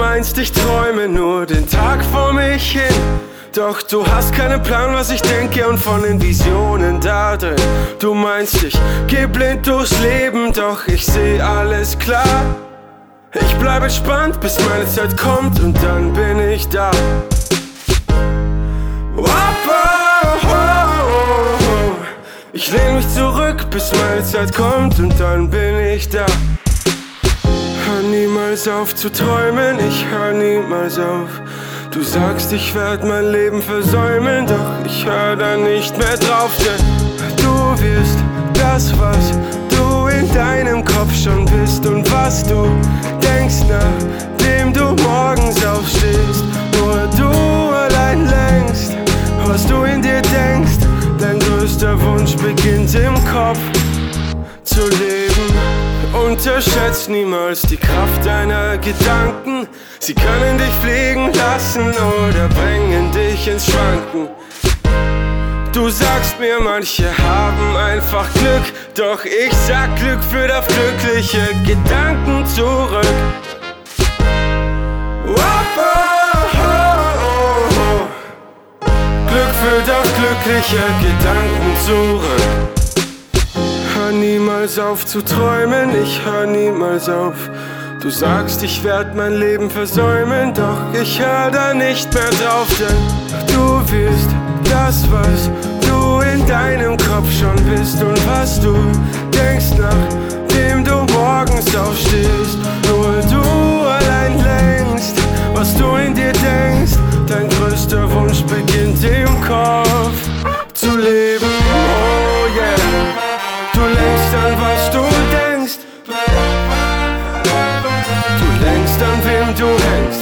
meinst, ich träume nur den Tag vor mich hin. Doch du hast keinen Plan, was ich denke und von den Visionen da drin. Du meinst, ich geh blind durchs Leben, doch ich seh alles klar. Ich bleib entspannt, bis meine Zeit kommt und dann bin ich da. Ich lehn mich zurück, bis meine Zeit kommt und dann bin ich da. Hör niemals auf zu träumen, ich hör niemals auf. Du sagst, ich werd mein Leben versäumen, doch ich hör da nicht mehr drauf. Denn du wirst das, was du in deinem Kopf schon bist und was du denkst, nachdem du morgens aufstehst. Nur du allein lenkst, was du in dir denkst. Dein größter Wunsch beginnt im Kopf zu leben. Unterschätzt niemals die Kraft deiner Gedanken. Sie können dich fliegen lassen oder bringen dich ins Schwanken. Du sagst mir, manche haben einfach Glück, doch ich sag, Glück führt auf glückliche Gedanken zurück. Glück führt auf glückliche Gedanken zurück. Hör niemals auf zu träumen, ich hör niemals auf. Du sagst, ich werd mein Leben versäumen, doch ich hör da nicht mehr drauf. Denn du wirst das, was du in deinem Kopf schon bist und was du denkst, nachdem du morgens aufstehst. Nur du allein lenkst, was du in dir denkst. Dein größter Wunsch beginnt im Kopf zu leben, oh yeah. Du lenkst an, was du denkst. Du lenkst an, wem du hängst.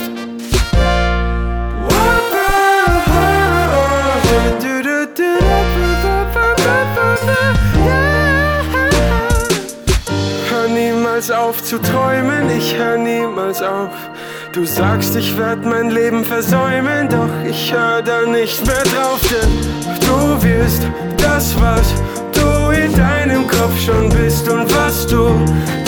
Hör niemals auf zu träumen, ich hör niemals auf. Du sagst, ich werd mein Leben versäumen, doch ich hör da nicht mehr drauf. Denn du wirst das, was du in deinem Kopf schon bist und was du